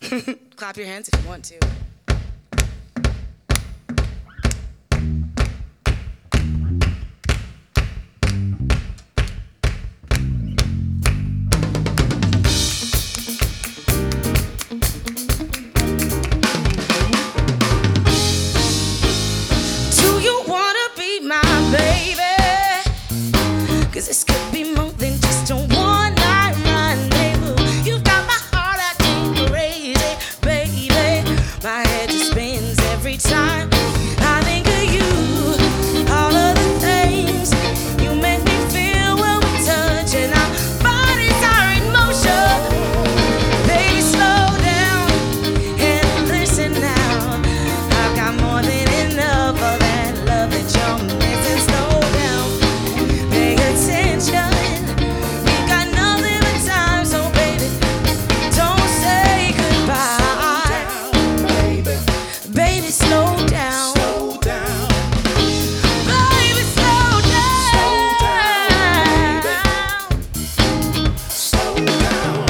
Clap your hands if you want to. Do you wanna be my baby? 'Cause this could be more than just a one-night rendezvous. You've got my heart acting crazy, baby. My head just spins every time I think of you. All of the things you make me feel when we touch, and our bodies are in motion. Baby, slow down and listen now. I've got more than enough of that love that you're missing. Slow down, pay attention. We've got nothing but time, so baby, don't say goodbye. Baby, slow down. Baby, slow down.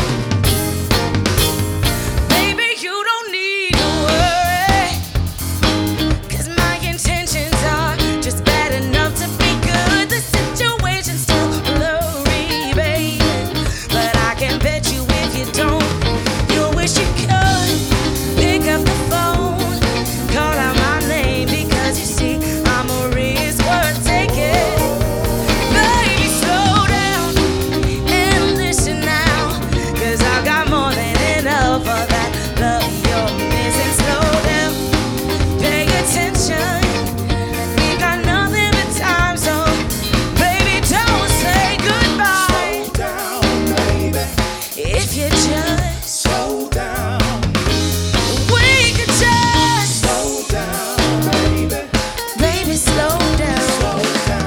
Baby, you don't need to worry, 'cause my intentions are just bad enough to be good. The situation's still blurry, baby, but I can bet you if you don't, you'll wish you could pick up the phone, call out my name, because you see I'm a risk worth taking. Baby, slow down and listen now, 'cause I've got more than enough of that love you're missing. Slow down, pay attention. We got nothing but time, so baby, don't say goodbye. If you just we could just baby, slow down.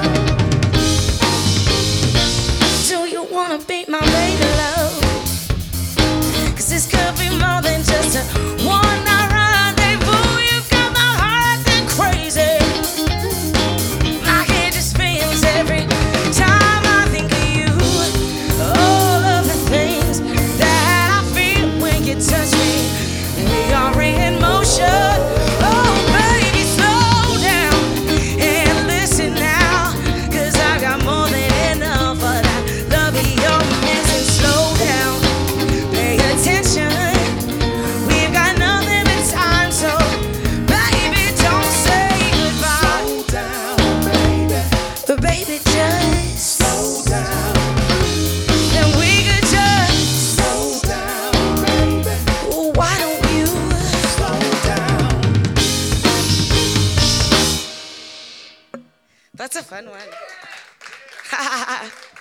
Do you wanna be my baby love? 'Cause this could be more than just a one-night rendezvous. You've got my heart acting crazy. My head just spins every time I think of you. All of the things that I feel when you touch me, we are in motion. Oh, baby, slow down and listen now, 'cause I got more than enough of that love you're missing. Slow down, pay attention. We've got nothing but time, so baby, don't say goodbye. But baby, just then we could just why don't you That's a fun one.